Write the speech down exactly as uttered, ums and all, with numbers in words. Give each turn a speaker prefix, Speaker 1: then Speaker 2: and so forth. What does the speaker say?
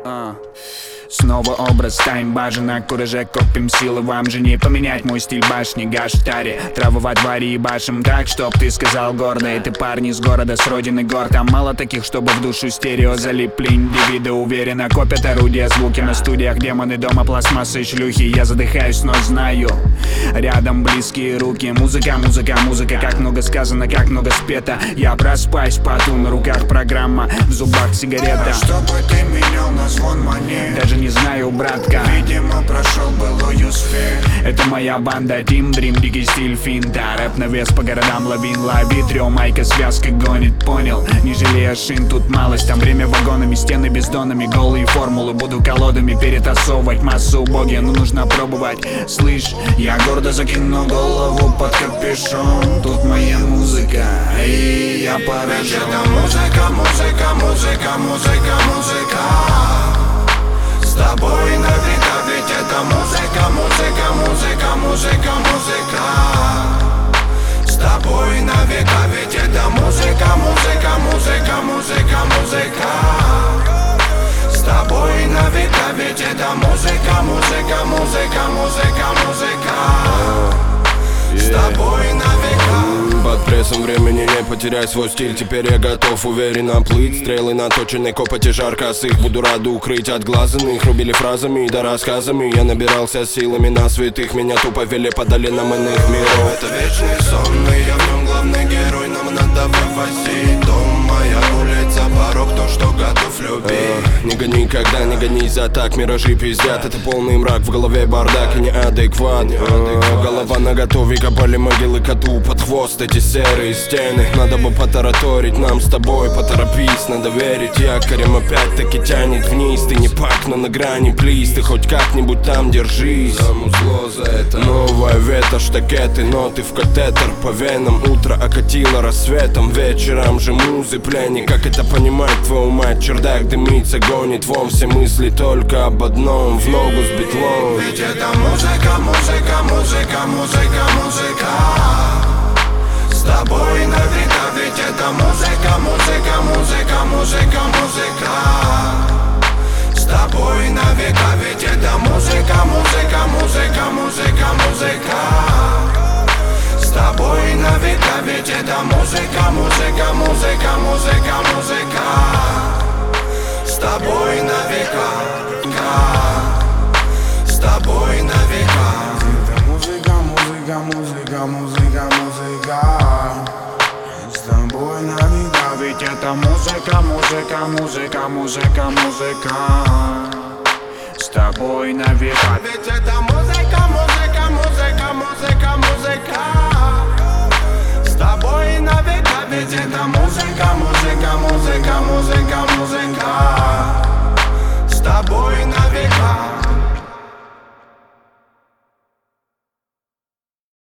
Speaker 1: Uh. Снова образ таймбажа, на кураже копим силы. Вам же не поменять мой стиль башни Гаштари. Траву во дворе и башим так, чтоб ты сказал гордо. Это парни с города, с родины гор. Там мало таких, чтобы в душу стерео залипли. Индивиды уверенно копят орудия, звуки на студиях. Демоны дома, пластмассы и шлюхи. Я задыхаюсь, но знаю, рядом близкие руки. Музыка, музыка, музыка. Как много сказано, как много спето. Я проспаюсь, поту на руках программа, в зубах сигарета.
Speaker 2: Чтобы ты менял на звон монет.
Speaker 1: Даже не знаю, братка,
Speaker 2: видимо, прошел былую сферу.
Speaker 1: Это моя банда, Team Dream, дикий стиль финта. Рэп на вес по городам, лавин, лови. Трио, майка, связка гонит, понял. Не жалея шин, тут малость. Там время вагонами, стены бездонами. Голые формулы буду колодами перетасовывать. Массу убогие, но нужно пробовать. Слышь, я гордо закину голову под капюшон. Тут моя музыка, и я поражен.
Speaker 2: Это музыка, музыка, музыка, музыка, музыка. С тобой на века, ведь это музыка, музыка, музыка, музыка, музыка. С тобой на века, ведь это музыка, музыка, музыка, музыка, музыка. С тобой на века, ведь это музыка, музыка, музыка, музыка, музыка. С тобой на века.
Speaker 3: Под прессом времени не потеряй свой стиль. Теперь я готов уверенно плыть. Стрелы наточенной копоти жар косых. Буду рад укрыть от глаз иных. Рубили фразами да рассказами. Я набирался силами на святых. Меня тупо вели по долинам иных миров.
Speaker 2: Это вечный сон, и я в нем главный герой. Нам надо вывозить дом. Моя улица, порог, то, что готов любить.
Speaker 3: а, Не гони, когда не гонись за так. Миражи пиздят, это полный мрак. В голове бардак и неадекват. а, Голова наготове, копали могилы коту под хвост. Эти серые стены, надо бы потараторить нам с тобой, поторопись, надо верить. Якорем опять-таки тянет вниз. Ты не пак, но на грани, плиз. Ты хоть как-нибудь там держись.
Speaker 2: Замузло за это.
Speaker 3: Новая вета, штакеты, ноты в катетер. По венам утро окатило рассветом. Вечером же музы пленник. Как это понимать, твою мать? Чердак дымится, гонит вон. Все мысли только об одном, в ногу с битлом.
Speaker 2: Ведь это музыка, музыка, музыка, музыка, музыка. С тобой на века, ведь это музыка, музыка, музыка, музыка, музыка. С тобой на века, ведь это музыка, музыка, музыка, музыка, музыка. С тобой на века, ведь это музыка, музыка, музыка, музыка, музыка. С тобой на века, с тобой на века. Это музыка, музыка, музыка, музыка, музыка. С тобой на века, ведь это музыка, музыка, музыка, музыка, музыка. С тобой на века, ведь это музыка, музыка, музыка, музыка, музыка. С тобой на века, ведь это музыка, музыка, музыка, музыка.